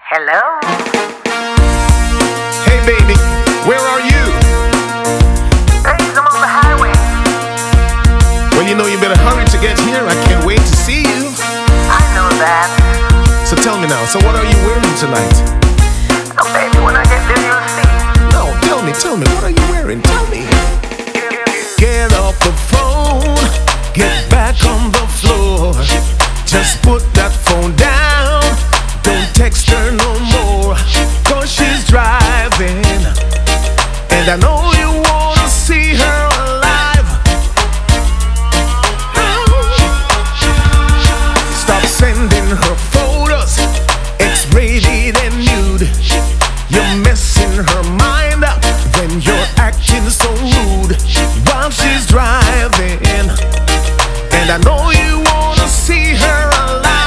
Hello? Hey baby, where are you? Hey, I'm on the highway. Well, you know you better hurry to get here. I can't wait to see you. I know that. So tell me now, so what are you wearing tonight? Oh, baby, when I get there, you'll see. No, tell me, what are you wearing? Tell me. Get off the phone, get back on the floor. Just put that phone down, don't text her no more. 'Cause she's driving, and I know you